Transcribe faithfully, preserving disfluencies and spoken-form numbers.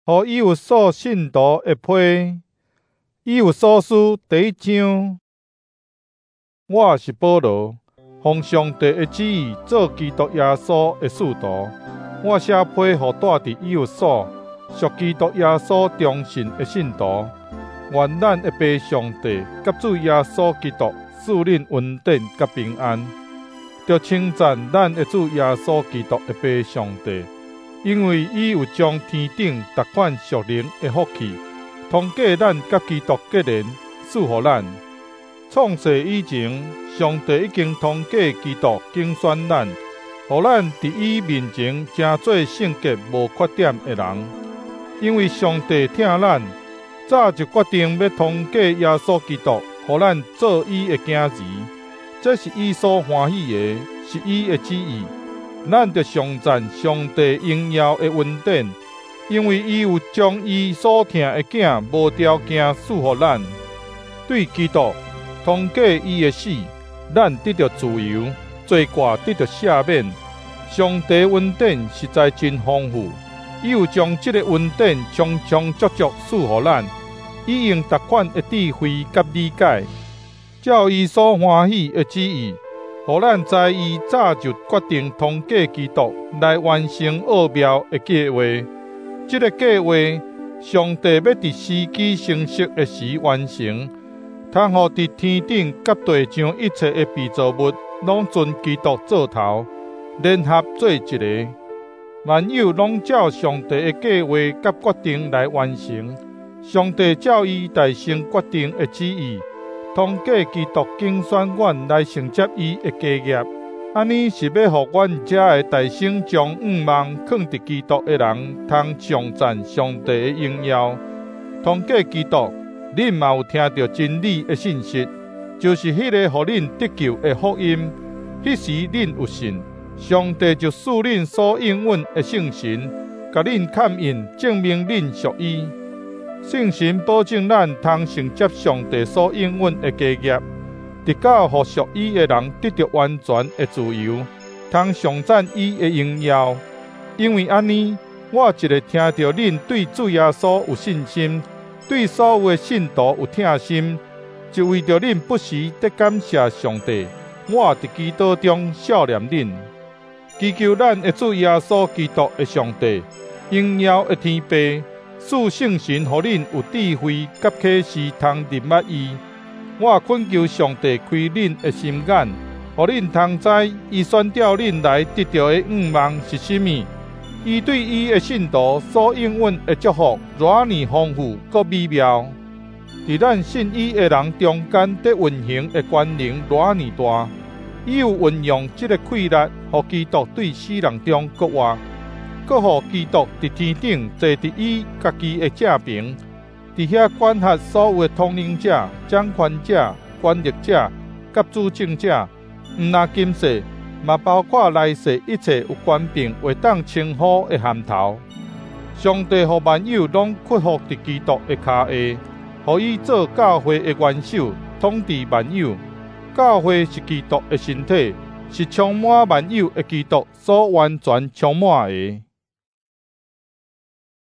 互以弗所信徒的批。以弗所书第一章。我是保罗，奉上帝的旨意做基督耶稣的使徒。我写批互住伫以弗所属基督耶稣忠信的信徒。愿咱的父上帝甲主耶稣基督赐恁恩典甲平安。着称赞咱的主耶稣基督的父上帝，因为伊有将天顶逐款属灵的福气，通过咱甲基督结连，赐予咱。创世以前，上帝已经通过基督竞选咱，互咱伫伊面前成做圣洁无缺点的人。因为上帝疼咱，早就决定要通过耶稣基督，互咱做伊的囝儿。这是伊所欢喜的，是伊的旨意。咱着上赞上帝荣耀的恩典，因为伊有将伊所疼的囝无条件赐予咱。对基督，通过伊的死，咱得到自由，罪过得到赦免。上帝恩典实在真丰富，伊有将这个恩典充充足足赐予咱。伊用逐款的智慧甲理解，照伊所欢喜的旨意，互咱知伊早就决定通过基督来完成奥妙的计划。这个计划，上帝要伫时机成熟的时完成，通互伫天顶甲地上一切的被造物，拢尊基督做头，联合做一个。万有拢照上帝的计划甲决定来完成。上帝照伊大成决定的旨意，通过基督竞选阮来承接伊的家业。安尼是要互阮遮的大成将五望放伫基督的人，通上赞上帝的荣耀。通过基督，恁嘛有听到真理的信息，就是迄个互恁得救的福音。迄时恁有信，上帝就赐恁所应允的圣神，甲恁勘印，证明恁属伊。圣神保证咱通承接上帝所应允的家业，直到互属伊的人得到完全的自由，通上赞伊的荣耀。因为安尼，我一直听到恁对主耶稣有信心，对所有的信徒有疼心，就为着恁不时得感谢上帝。我伫基督中笑念恁，祈求咱的主耶稣基督的上帝，荣耀的天父，赐圣神，互恁有智慧甲启示，通认捌伊。我恳求上帝开恁的心眼，互恁通知伊选召恁来得到的五望是甚物。伊对伊的信徒所应允的祝福，偌尼丰富佮美妙。伫咱信伊的人中间，得运行的权能偌尼大。伊有运用这个气力，互基督对死人中搁活。搁互基督伫天顶坐伫伊家己的正平，伫遐管辖所有的统领者、掌权者、权力者、甲主政者，毋但今世，嘛包括来世一切有权柄会当称呼的含头。上帝互万有拢屈服伫基督的骹下，互伊做教会的元首，统治万有。教会是基督的身体，是充满万有的基督所完全充满的。